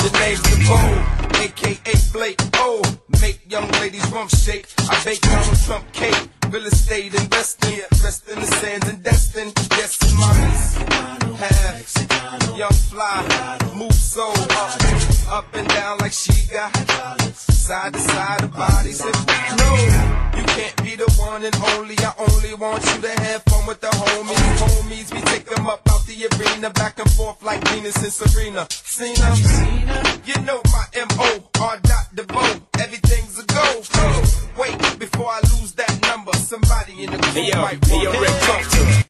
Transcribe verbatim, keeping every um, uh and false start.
The name's DeVoe, A K A Blake O. Make young ladies rump shake. I bake Donald Trump cake. Real estate investing, rest in the sands and destined. Yes, mommies have young fly, move so up, up and down like she got side to side of bodies. If no, you can't be the one and only. I only want you to have fun with the homies. Homies, we take them up out the arena, back and forth like Venus and Serena. Cena, you know my M O R dot DeVoe. Everything's a go. Wait, before I lose that number, somebody in the crew hey, yo, might hey, want yo, to Rick, talk talk to to me.